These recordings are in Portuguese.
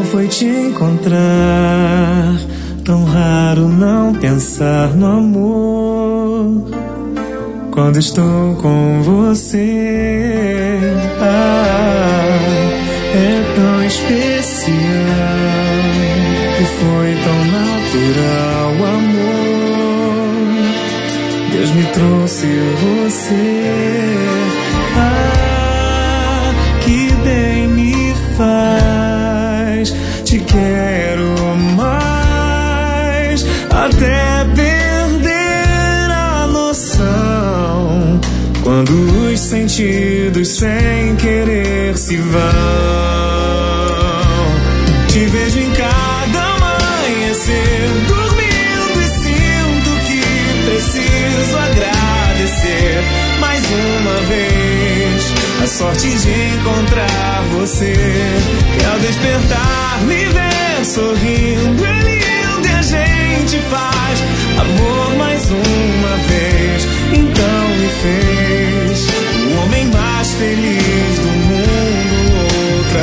foi te encontrar. Tão raro não pensar no amor quando estou com você. É tão especial e foi tão natural o amor. Deus me trouxe você. Que bem me faz. Te quero mais até perder a noção, quando os sentidos sem querer se vão. Te vejo em cada amanhecer, dormindo, e sinto que preciso agradecer mais uma vez a sorte de encontrar você. Que ao despertar me ver sorrindo, é lindo e a gente faz amor mais uma vez. Então me fez o homem mais feliz do mundo outra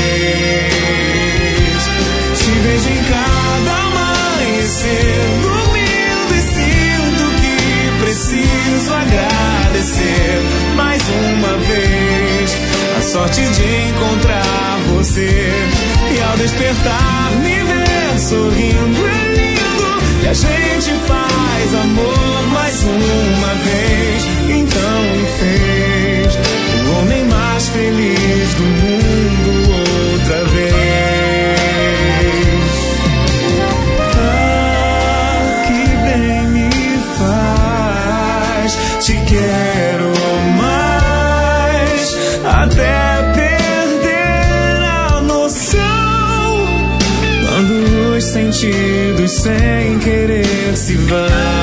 vez. Te vejo em cada amanhecer, dormindo, e sinto que preciso agradecer mais uma vez a sorte de encontrar você. E ao despertar me ver sorrindo, é lindo e a gente faz amor mais uma vez. Então me fez o homem mais feliz do mundo outra vez. Que bem me faz. Te quero mais até perder a noção, quando os sentidos sem querer se vão.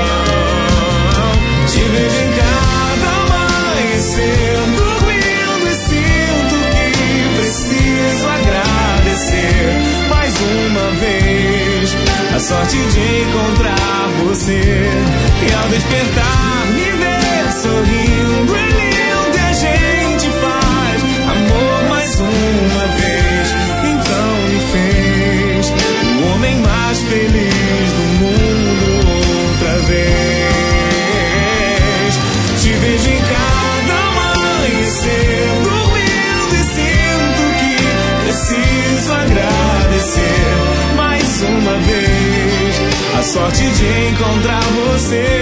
Te vejo em cada amanhecer, dormindo, e sinto que preciso agradecer mais uma vez a sorte de encontrar você. E ao despertar me ver sorrindo, é lindo e a gente faz amor mais uma vez. Então me fez o homem mais feliz do mundo outra vez. Te vejo em cada amanhecer, dormindo, e sinto que preciso agradecer mais uma vez a sorte de encontrar você.